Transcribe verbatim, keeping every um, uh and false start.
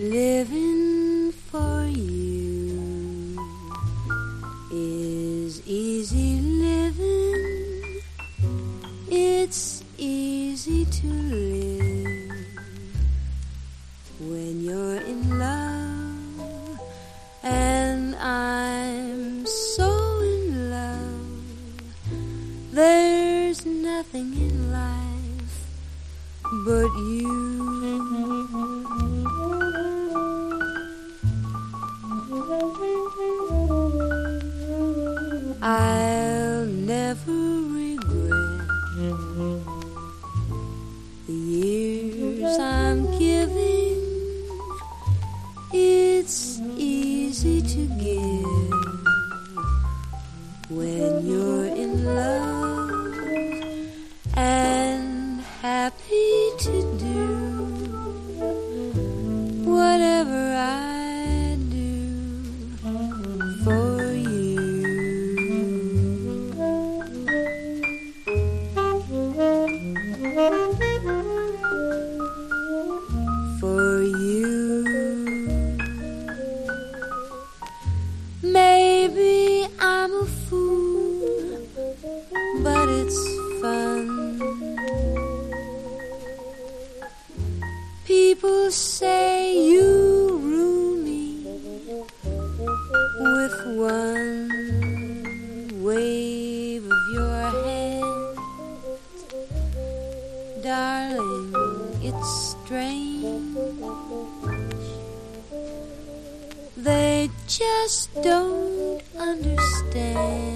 Living for you is easy living. It's easy to live when you're in love, and I'm so in love. There's nothing in life but you. I'll never regret the years I'm giving. It's easy to give when you're in love, and happy to do whatever I do for you. For you. Maybe I'm a fool, but it's fun. People say you rule me with one wave of your hand. Darling, it's strange. They just don't understand.